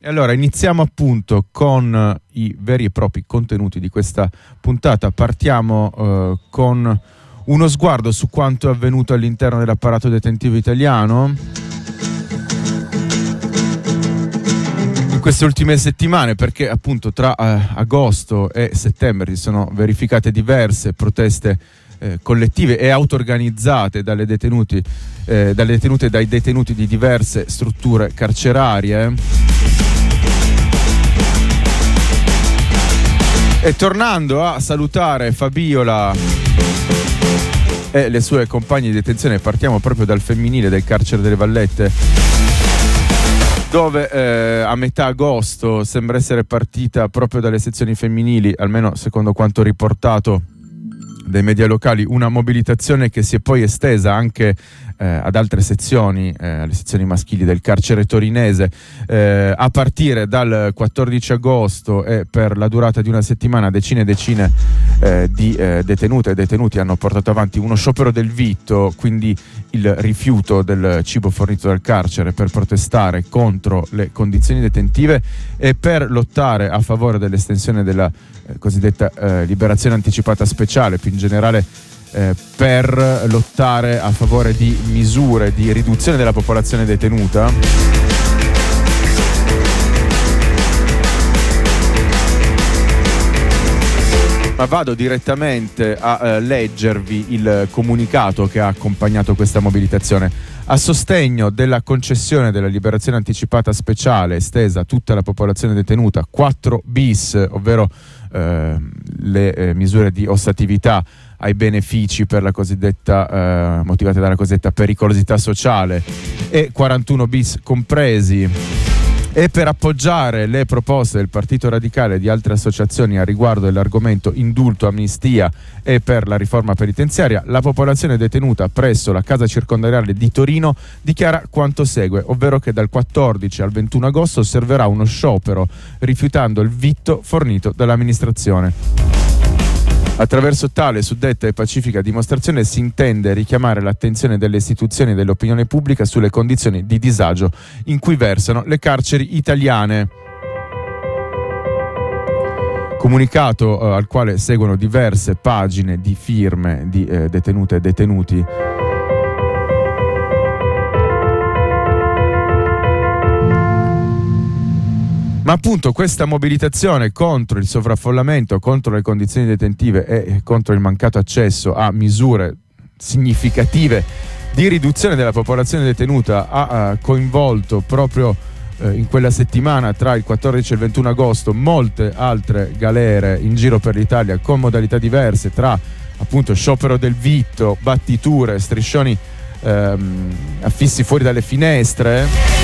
E allora iniziamo appunto con i veri e propri contenuti di questa puntata. Partiamo con uno sguardo su quanto è avvenuto all'interno dell'apparato detentivo italiano in queste ultime settimane, perché appunto tra agosto e settembre si sono verificate diverse proteste collettive e auto-organizzate dalle detenute e dai detenuti di diverse strutture carcerarie. E tornando a salutare Fabiola e le sue compagne di detenzione, partiamo proprio dal femminile del carcere delle Vallette, dove a metà agosto sembra essere partita proprio dalle sezioni femminili, almeno secondo quanto riportato dai media locali, una mobilitazione che si è poi estesa anche ad altre sezioni, alle sezioni maschili del carcere torinese, a partire dal 14 agosto e per la durata di una settimana decine e decine di detenute e detenuti hanno portato avanti uno sciopero del vitto, quindi il rifiuto del cibo fornito dal carcere, per protestare contro le condizioni detentive e per lottare a favore dell'estensione della cosiddetta liberazione anticipata speciale, più in generale per lottare a favore di misure di riduzione della popolazione detenuta. Ma vado direttamente a leggervi il comunicato che ha accompagnato questa mobilitazione. A sostegno della concessione della liberazione anticipata speciale estesa a tutta la popolazione detenuta, 4 bis, ovvero le misure di ossatività ai benefici per la cosiddetta motivate dalla cosiddetta pericolosità sociale, e 41 bis compresi, e per appoggiare le proposte del Partito Radicale e di altre associazioni a riguardo dell'argomento indulto, amnistia e per la riforma penitenziaria, la popolazione detenuta presso la casa circondariale di Torino dichiara quanto segue, ovvero che dal 14 al 21 agosto osserverà uno sciopero rifiutando il vitto fornito dall'amministrazione. Attraverso tale suddetta e pacifica dimostrazione si intende richiamare l'attenzione delle istituzioni e dell'opinione pubblica sulle condizioni di disagio in cui versano le carceri italiane. Comunicato al quale seguono diverse pagine di firme di detenute e detenuti. Ma appunto questa mobilitazione contro il sovraffollamento, contro le condizioni detentive e contro il mancato accesso a misure significative di riduzione della popolazione detenuta ha coinvolto proprio in quella settimana tra il 14 e il 21 agosto molte altre galere in giro per l'Italia con modalità diverse, tra appunto sciopero del vitto, battiture, striscioni affissi fuori dalle finestre.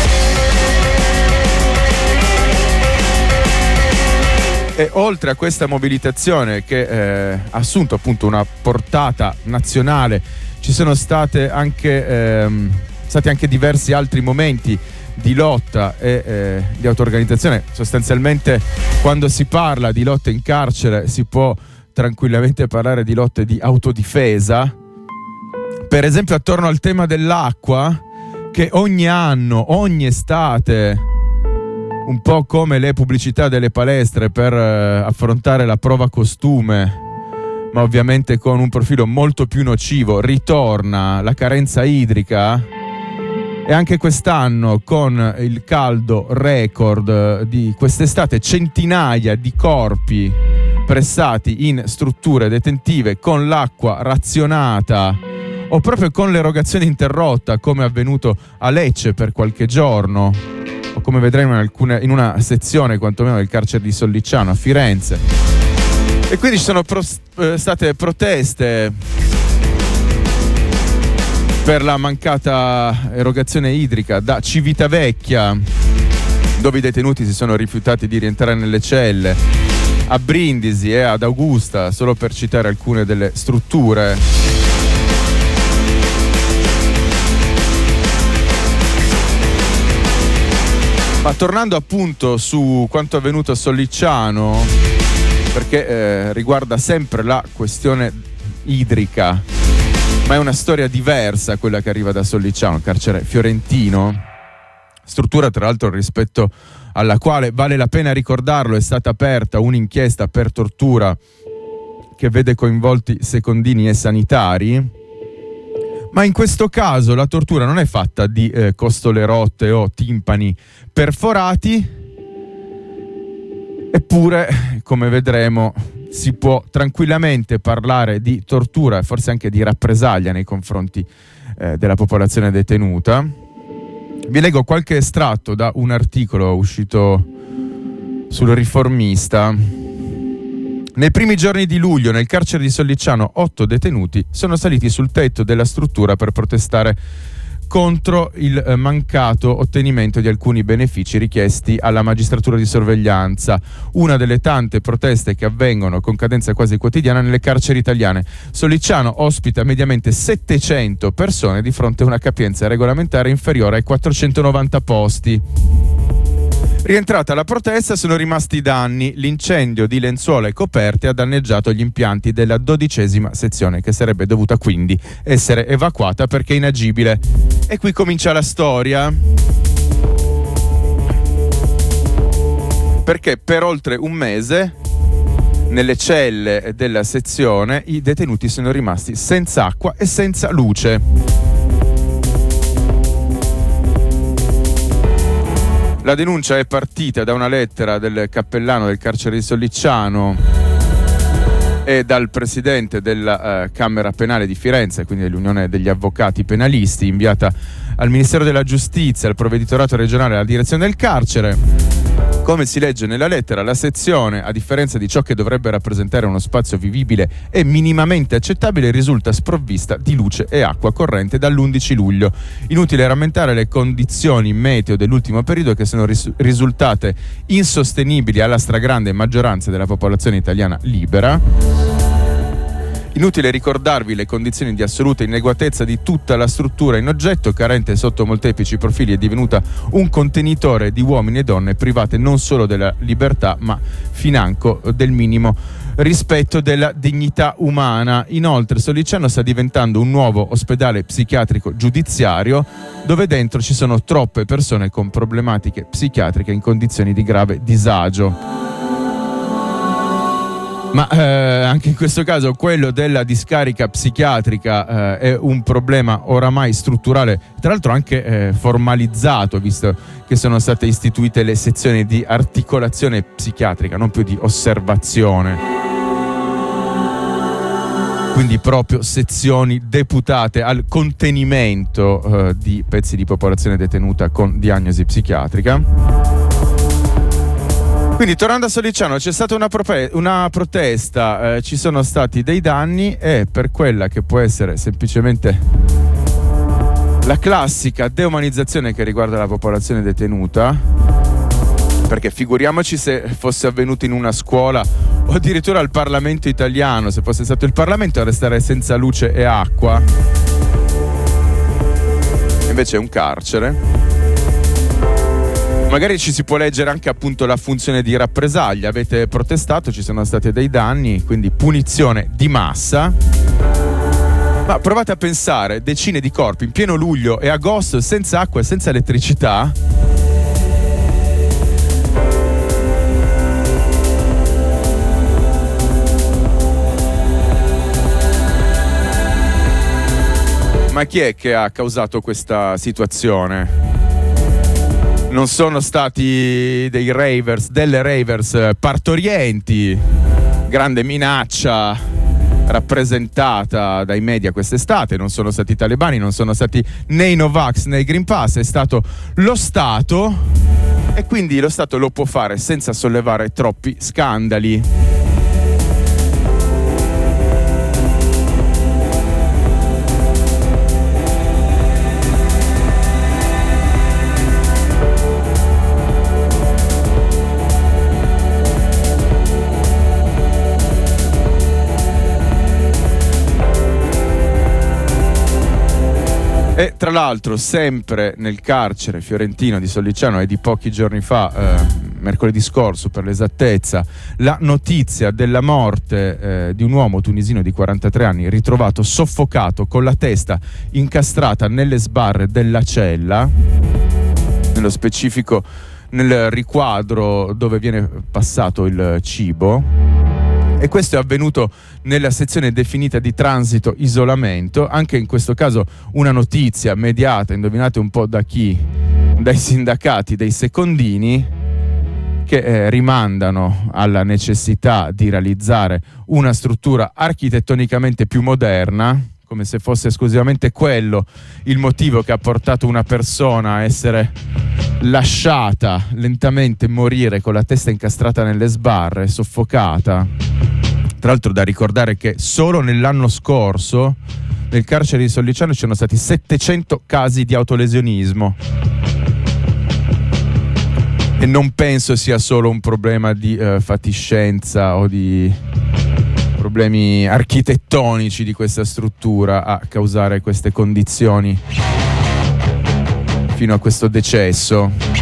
E oltre a questa mobilitazione che ha assunto appunto una portata nazionale, ci sono stati anche diversi altri momenti di lotta e di auto-organizzazione. Sostanzialmente, quando si parla di lotte in carcere si può tranquillamente parlare di lotte di autodifesa, per esempio attorno al tema dell'acqua, che ogni anno, ogni estate, un po' come le pubblicità delle palestre per affrontare la prova costume, ma ovviamente con un profilo molto più nocivo, ritorna la carenza idrica. E anche quest'anno, con il caldo record di quest'estate, centinaia di corpi pressati in strutture detentive con l'acqua razionata o proprio con l'erogazione interrotta, come è avvenuto a Lecce per qualche giorno, o come vedremo in una sezione quantomeno del carcere di Sollicciano a Firenze. E quindi ci sono state proteste per la mancata erogazione idrica da Civitavecchia, dove i detenuti si sono rifiutati di rientrare nelle celle, a Brindisi e ad Augusta, solo per citare alcune delle strutture. Ma tornando appunto su quanto avvenuto a Sollicciano, perché riguarda sempre la questione idrica, ma è una storia diversa quella che arriva da Sollicciano, carcere fiorentino, struttura tra l'altro rispetto alla quale, vale la pena ricordarlo, è stata aperta un'inchiesta per tortura che vede coinvolti secondini e sanitari. Ma in questo caso la tortura non è fatta di costole rotte o timpani perforati, eppure, come vedremo, si può tranquillamente parlare di tortura e forse anche di rappresaglia nei confronti della popolazione detenuta. Vi leggo qualche estratto da un articolo uscito sul Riformista. Nei primi giorni di luglio nel carcere di Sollicciano 8 detenuti sono saliti sul tetto della struttura per protestare contro il mancato ottenimento di alcuni benefici richiesti alla magistratura di sorveglianza, una delle tante proteste che avvengono con cadenza quasi quotidiana nelle carceri italiane. Sollicciano ospita mediamente 700 persone di fronte a una capienza regolamentare inferiore ai 490 posti. Rientrata la protesta, sono rimasti danni. L'incendio di lenzuola e coperte ha danneggiato gli impianti della 12ª sezione, che sarebbe dovuta quindi essere evacuata perché inagibile. E qui comincia la storia. Perché per oltre un mese nelle celle della sezione i detenuti sono rimasti senza acqua e senza luce. La denuncia è partita da una lettera del cappellano del carcere di Sollicciano e dal presidente della Camera Penale di Firenze, quindi dell'Unione degli Avvocati Penalisti, inviata al Ministero della Giustizia, al Provveditorato regionale e alla direzione del carcere. Come si legge nella lettera, la sezione, a differenza di ciò che dovrebbe rappresentare uno spazio vivibile e minimamente accettabile, risulta sprovvista di luce e acqua corrente dall'11 luglio. Inutile rammentare le condizioni meteo dell'ultimo periodo che sono risultate insostenibili alla stragrande maggioranza della popolazione italiana libera. Inutile ricordarvi le condizioni di assoluta inadeguatezza di tutta la struttura in oggetto, carente sotto molteplici profili, è divenuta un contenitore di uomini e donne private non solo della libertà, ma financo del minimo rispetto della dignità umana. Inoltre Sollicciano sta diventando un nuovo ospedale psichiatrico giudiziario, dove dentro ci sono troppe persone con problematiche psichiatriche in condizioni di grave disagio. Ma anche in questo caso quello della discarica psichiatrica è un problema oramai strutturale, tra l'altro anche formalizzato, visto che sono state istituite le sezioni di articolazione psichiatrica, non più di osservazione. Quindi proprio sezioni deputate al contenimento di pezzi di popolazione detenuta con diagnosi psichiatrica. Quindi tornando a Sollicciano, c'è stata una protesta, ci sono stati dei danni e per quella che può essere semplicemente la classica deumanizzazione che riguarda la popolazione detenuta, perché figuriamoci se fosse avvenuto in una scuola o addirittura al Parlamento italiano, se fosse stato il Parlamento a restare senza luce e acqua, invece è un carcere. Magari ci si può leggere anche appunto la funzione di rappresaglia. Avete protestato, ci sono stati dei danni, quindi punizione di massa. Ma provate a pensare, decine di corpi in pieno luglio e agosto senza acqua e senza elettricità. Ma chi è che ha causato questa situazione? Non sono stati dei ravers, delle ravers partorienti, grande minaccia rappresentata dai media quest'estate, non sono stati i talebani, non sono stati né i Novax né i Green Pass, è stato lo Stato, e quindi lo Stato lo può fare senza sollevare troppi scandali. E tra l'altro sempre nel carcere fiorentino di Sollicciano, e di pochi giorni fa, mercoledì scorso per l'esattezza, la notizia della morte di un uomo tunisino di 43 anni ritrovato soffocato con la testa incastrata nelle sbarre della cella, nello specifico nel riquadro dove viene passato il cibo. E questo è avvenuto nella sezione definita di transito isolamento. Anche in questo caso una notizia mediata, indovinate un po' da chi? Dai sindacati dei secondini, che rimandano alla necessità di realizzare una struttura architettonicamente più moderna, come se fosse esclusivamente quello il motivo che ha portato una persona a essere lasciata lentamente morire con la testa incastrata nelle sbarre, soffocata. Tra l'altro da ricordare che solo nell'anno scorso nel carcere di Sollicciano ci sono stati 700 casi di autolesionismo. E non penso sia solo un problema di fatiscenza o di problemi architettonici di questa struttura a causare queste condizioni fino a questo decesso.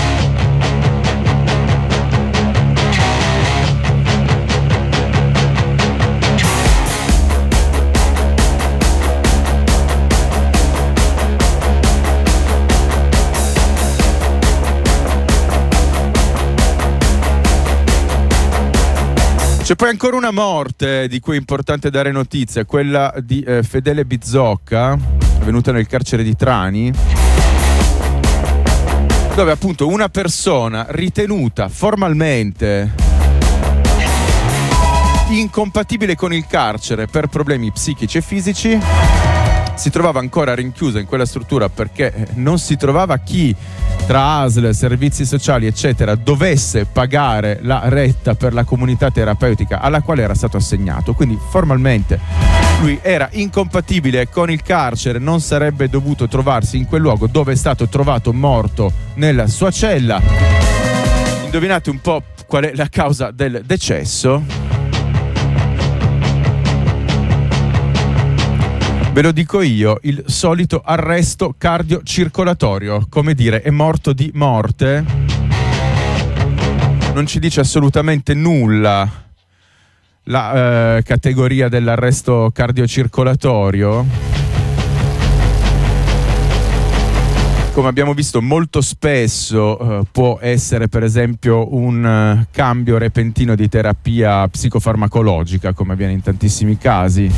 C'è poi ancora una morte di cui è importante dare notizia, quella di Fedele Bizzocca, avvenuta nel carcere di Trani, dove appunto una persona ritenuta formalmente incompatibile con il carcere per problemi psichici e fisici si trovava ancora rinchiusa in quella struttura perché non si trovava chi tra ASL, servizi sociali eccetera dovesse pagare la retta per la comunità terapeutica alla quale era stato assegnato. Quindi formalmente lui era incompatibile con il carcere, non sarebbe dovuto trovarsi in quel luogo dove è stato trovato morto nella sua cella. Indovinate un po' qual è la causa del decesso? Ve lo dico io, il solito arresto cardiocircolatorio, come dire, è morto di morte. Non ci dice assolutamente nulla la categoria dell'arresto cardiocircolatorio. Come abbiamo visto molto spesso può essere per esempio un cambio repentino di terapia psicofarmacologica, come avviene in tantissimi casi.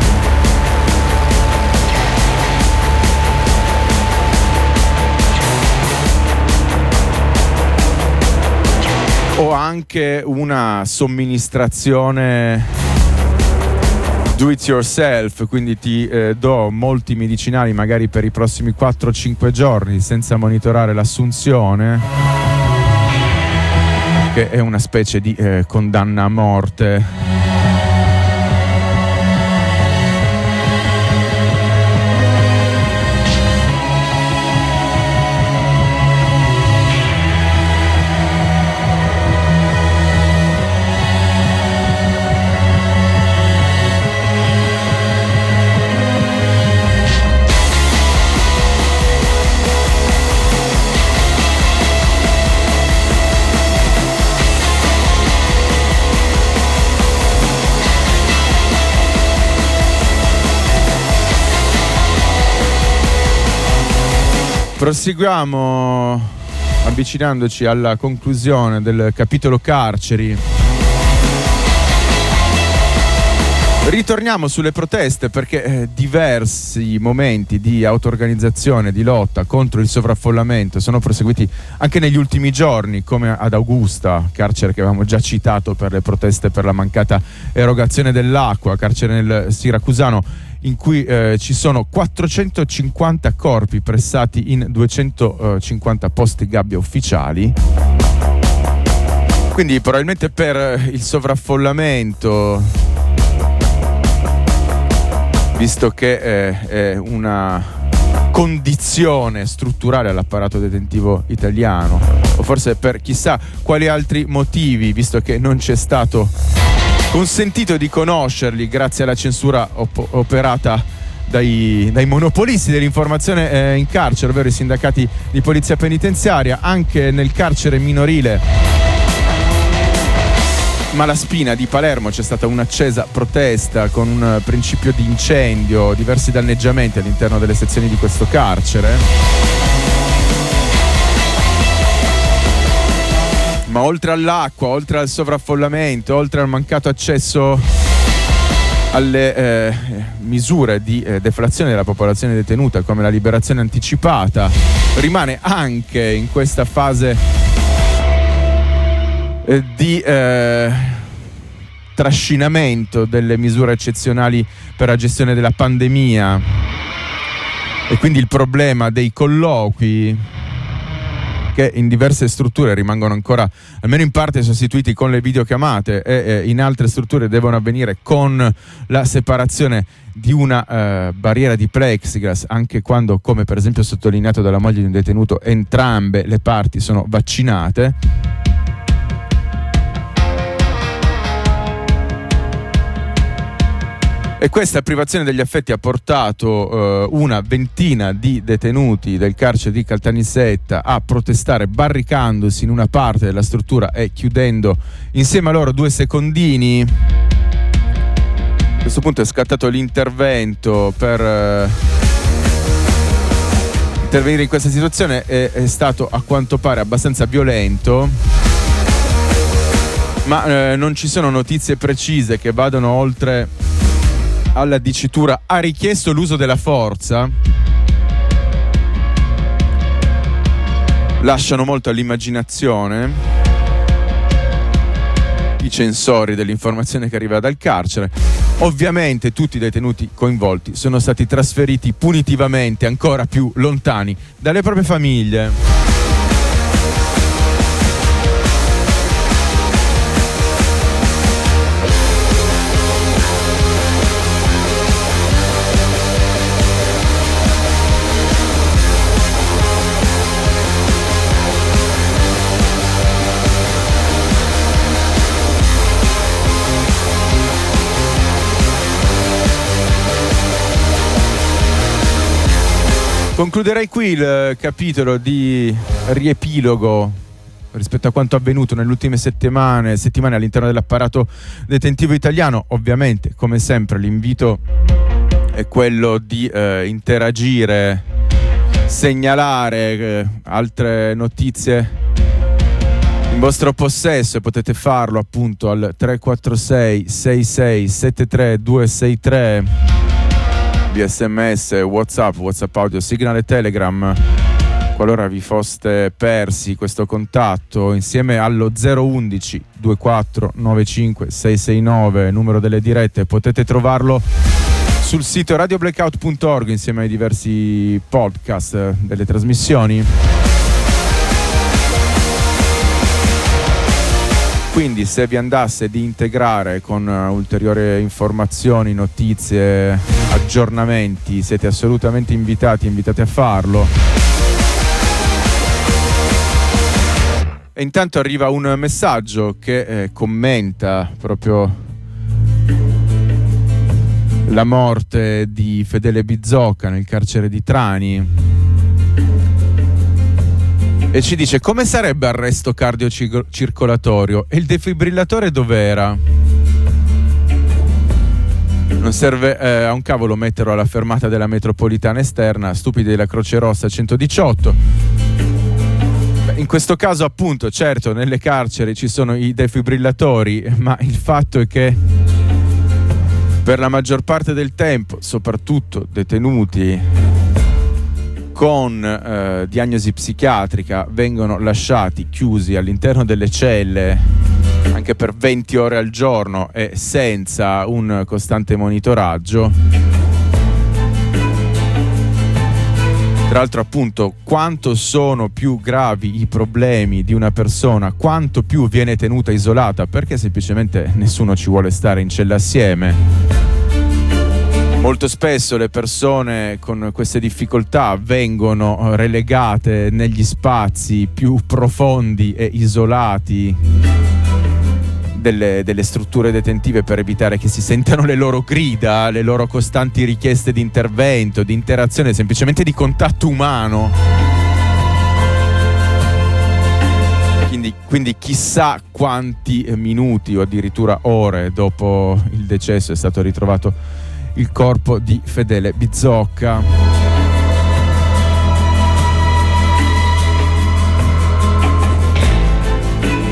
O anche una somministrazione do it yourself, quindi ti do molti medicinali magari per i prossimi 4-5 giorni senza monitorare l'assunzione, che è una specie di condanna a morte. Proseguiamo avvicinandoci alla conclusione del capitolo carceri. Ritorniamo sulle proteste perché diversi momenti di auto-organizzazione, di lotta contro il sovraffollamento sono proseguiti anche negli ultimi giorni, come ad Augusta, carcere che avevamo già citato per le proteste per la mancata erogazione dell'acqua, carcere nel siracusano, in cui ci sono 450 corpi pressati in 250 posti gabbia ufficiali. Quindi probabilmente per il sovraffollamento, visto che è una condizione strutturale all'apparato detentivo italiano, o forse per chissà quali altri motivi, visto che non c'è stato consentito di conoscerli grazie alla censura operata dai monopolisti dell'informazione in carcere, ovvero i sindacati di polizia penitenziaria. Anche nel carcere minorile Malaspina di Palermo c'è stata un'accesa protesta con un principio di incendio, diversi danneggiamenti all'interno delle sezioni di questo carcere. Ma oltre all'acqua, oltre al sovraffollamento, oltre al mancato accesso alle misure di deflazione della popolazione detenuta, come la liberazione anticipata, rimane anche in questa fase di trascinamento delle misure eccezionali per la gestione della pandemia, e quindi il problema dei colloqui, che in diverse strutture rimangono ancora, almeno in parte, sostituiti con le videochiamate, e in altre strutture devono avvenire con la separazione di una barriera di plexiglass, anche quando, come per esempio sottolineato dalla moglie di un detenuto, entrambe le parti sono vaccinate. E questa privazione degli affetti ha portato una ventina di detenuti del carcere di Caltanissetta a protestare, barricandosi in una parte della struttura e chiudendo insieme a loro 2 secondini. A questo punto è scattato l'intervento per intervenire in questa situazione, è stato a quanto pare abbastanza violento, ma non ci sono notizie precise che vadano oltre alla dicitura "ha richiesto l'uso della forza". Lasciano molto all'immaginazione i censori dell'informazione che arriva dal carcere. Ovviamente tutti i detenuti coinvolti sono stati trasferiti punitivamente ancora più lontani dalle proprie famiglie. Concluderei qui il capitolo di riepilogo rispetto a quanto avvenuto nelle ultime settimane all'interno dell'apparato detentivo italiano. Ovviamente, come sempre, l'invito è quello di interagire, segnalare altre notizie in vostro possesso, e potete farlo appunto al 346 66 73 263 via SMS, WhatsApp audio, Signal e Telegram, qualora vi foste persi questo contatto, insieme allo 011 24 95 669, numero delle dirette. Potete trovarlo sul sito radioblackout.org insieme ai diversi podcast delle trasmissioni. Quindi, se vi andasse di integrare con ulteriori informazioni, notizie, aggiornamenti, siete assolutamente invitati a farlo. E intanto arriva un messaggio che commenta proprio la morte di Fedele Bizocca nel carcere di Trani. E ci dice: come sarebbe arresto cardiocircolatorio? E il defibrillatore dov'era? Non serve a un cavolo metterlo alla fermata della metropolitana esterna, stupidi della Croce Rossa 118. In questo caso, appunto, certo, nelle carceri ci sono i defibrillatori, ma il fatto è che per la maggior parte del tempo, soprattutto detenuti con diagnosi psichiatrica, vengono lasciati chiusi all'interno delle celle anche per 20 ore al giorno e senza un costante monitoraggio. Tra l'altro, appunto, quanto sono più gravi i problemi di una persona, quanto più viene tenuta isolata, perché semplicemente nessuno ci vuole stare in cella assieme. Molto spesso le persone con queste difficoltà vengono relegate negli spazi più profondi e isolati delle strutture detentive, per evitare che si sentano le loro grida, le loro costanti richieste di intervento, di interazione, semplicemente di contatto umano. Quindi chissà quanti minuti o addirittura ore dopo il decesso è stato ritrovato il corpo di Fedele Bizocca.